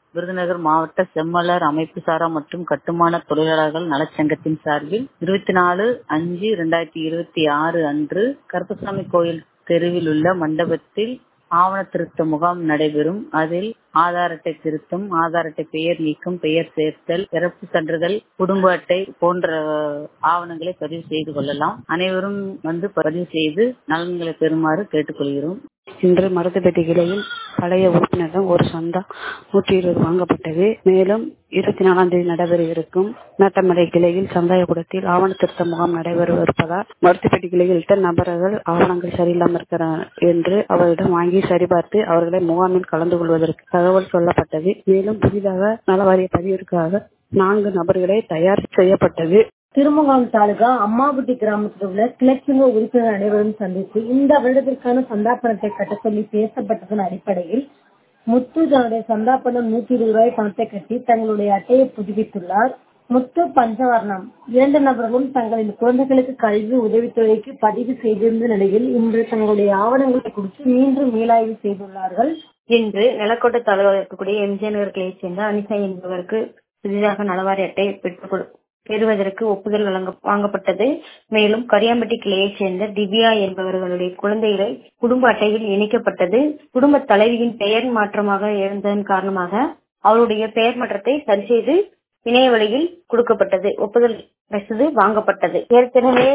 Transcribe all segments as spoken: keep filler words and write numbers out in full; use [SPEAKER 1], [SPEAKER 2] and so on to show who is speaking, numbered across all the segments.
[SPEAKER 1] விருதுநகர் மாவட்ட செம்மலர் அமைப்பு சாரா மற்றும் கட்டுமான தொழிலாளர்கள் நலச்சங்கத்தின் சார்பில் இருபத்தி நாலு அஞ்சு இரண்டாயிரத்தி இருபத்தி ஆறு அன்று கருப்பசாமி கோயில் தெருவில் உள்ள மண்டபத்தில் ஆவண திருத்த முகாம் நடைபெறும். அதில் ஆதார் அட்டை திருத்தம், ஆதார் அட்டை பெயர் நீக்கம், பெயர் சேர்த்தல், இறப்பு சான்றிதழ், குடும்ப அட்டை போன்ற ஆவணங்களை பதிவு செய்து கொள்ளலாம். அனைவரும் வந்து பதிவு செய்து நலன்களை பெறுமாறு கேட்டுக்கொள்கிறோம்.
[SPEAKER 2] இன்று மருத்துவப்பட்டி கிளையில் பழைய உறுப்பினரிடம் ஒரு சந்தா நூற்றி இருபது வாங்கப்பட்டது. மேலும் இருபத்தி நாலாம் தேதி நடைபெற இருக்கும் மேட்டமடை கிளையில் சந்தாயக்கூடத்தில் ஆவண திருத்த முகாம் நடைபெற இருப்பதால் மருத்துவப்பட்டி கிளையில் இட்ட நபர்கள் ஆவணங்கள் சரியில்லாமல் இருக்கிறார் என்று அவரிடம் வாங்கி சரிபார்த்து அவர்களை முகாமில் கலந்து கொள்வதற்கு தகவல் சொல்லப்பட்டது. மேலும் புதிதாக நலவாரிய பதிவிற்காக நான்கு நபர்களை தயார் செய்யப்பட்டது.
[SPEAKER 3] திருமங்கலம் தாலுகா அம்மாபுட்டி கிராமத்தில் உள்ள கிளர்ச்சிங்க உறுப்பினர் அனைவரும் சந்தித்து இந்த வருடத்திற்கான சந்தாபனத்தை கட்ட சொல்லி பேசப்பட்டதன் அடிப்படையில் முத்து தன்னுடைய சந்தாபனம் நூற்றி இருபது ரூபாய் பணத்தை கட்டி தங்களுடைய அட்டையை புதுப்பித்துள்ளார். முத்து பஞ்சவர்ணம் இரண்டு நபர்களும் தங்களின் குழந்தைகளுக்கு கல்வி உதவித்தொகைக்கு பதிவு செய்திருந்த நிலையில் இன்று தங்களுடைய ஆவணங்களை குறித்து மீண்டும் மீளாய்வு செய்துள்ளார்கள்.
[SPEAKER 4] இன்று நிலக்கோட்டை தாலுகாவில் இருக்கக்கூடிய எம்ஜிஆர் நகர் கிளையைச் சேர்ந்த அனிசா என்பவருக்கு புதிதாக நலவாரி அட்டை பெற்றுக் பெறுவதற்கு ஒப்புதல் வழங்க வாங்கப்பட்டது. மேலும் கரியாம்பட்டி கிளையைச் சேர்ந்த திவ்யா என்பவர்களுடைய குழந்தைகளை குடும்ப அட்டையில் இணைக்கப்பட்டது. குடும்ப தலைவியின் பெயர் மாற்றமாக இருந்ததன் காரணமாக அவருடைய பெயர் மாற்றத்தை சரி செய்து இணைய வழியில் கொடுக்கப்பட்டது. ஒப்புதல் ரசீது வாங்கப்பட்டது. ஏற்கனவே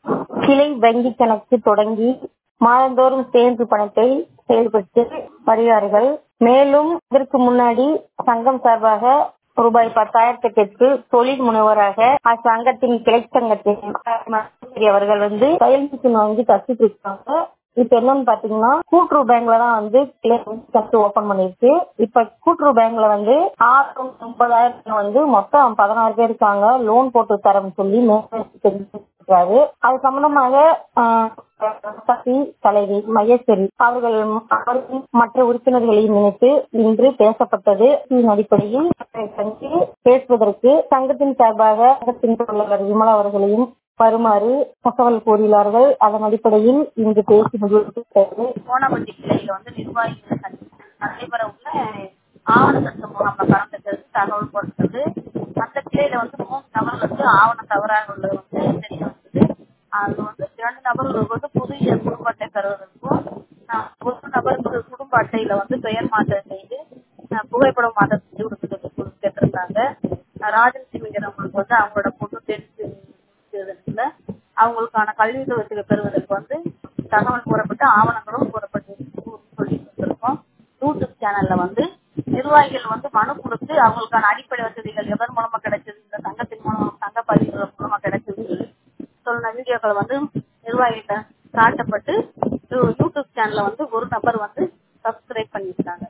[SPEAKER 4] கிளை வங்கி கணக்கு தொடங்கி மாதந்தோறும் சேமிப்பு பணத்தை செயல்படுத்தி வருகிறார்கள். மேலும் இதற்கு முன்னாடி சங்கம் சார்பாக ரூபாய் பத்தாயிரத்தை பெற்று தொழில் முனைவராக அச்சங்கத்தின் கிளை சங்கத்தின் அவர்கள் வந்து கையெழுத்து வாங்கி தச்சுட்டு இருக்காங்க. இப்ப என்னன்னு பாத்தீங்கன்னா கூட்டுறவு பேங்க்ல தான் வந்து கிளை கட்டு ஓபன் பண்ணிருக்கு. இப்ப கூட்டுறவு பேங்க்ல வந்து ஆறு முப்பதாயிரம் வந்து மொத்தம் பதினாறு பேர் இருக்காங்க. லோன் போட்டு தரன்னு சொல்லி தெரிவிச்சிருக்காரு. அது சம்பந்தமாக தலைவி மகேஸ்வரி அவர்கள் மற்ற உறுப்பினர்களையும் நினைத்து இன்று பேசப்பட்டது. இதன் அடிப்படையில் பேசுவதற்கு சங்கத்தின் சார்பாக சங்கத்தின் தலைவர் விமலா அவர்களையும் வருமாறு தகவல் கூறினார்கள். அதன் அடிப்படையில் இன்று பேசி முடிவு
[SPEAKER 1] கோணாம்பட்டி கிளையில வந்து நிர்வாகிகள் நடைபெற உள்ள ஆவண திருத்த முகாம்ல கலந்துக்கிறது தகவல் கொடுத்தது. அந்த கிளையில வந்து மூணு நபர்களுக்கு ஆவண தவறாக உள்ளது வந்து தெரிய வந்தது. அது வந்து இரண்டு நபர்களுக்கு வந்து புதிய குடும்ப அட்டை தருவதற்கும் ஒரு நபருக்கு குடும்ப அட்டையில வந்து பெயர் மாற்றம் செய்து புகைப்படம் மாற்றம் செஞ்சு கொடுத்து கேட்டிருந்தாங்க. ராஜன் சிமிங்கிறவங்களுக்கு வந்து அவங்களோட பொண்ணு தெரிஞ்சதுல அவங்களுக்கான கல்வி தொகை பெறுவதற்கு வந்து தகவல் கூறப்பட்டு ஆவணங்களும் கூறப்பட்டு சொல்லி கொடுத்திருக்கோம். யூடியூப் சேனல்ல வந்து நிர்வாகிகள் வந்து மனு கொடுத்து அவங்களுக்கான அடிப்படை வசதிகள் எதன் மூலமா கிடைச்சது, இந்த சங்கத்தின் மூலமா சங்க பதிவுகள் மூலமா கிடைச்சது சொன்ன வீடியோக்கள் வந்து நிர்வாகிகிட்ட காட்டப்பட்டு யூடியூப் சேனல்ல வந்து ஒரு நபர் வந்து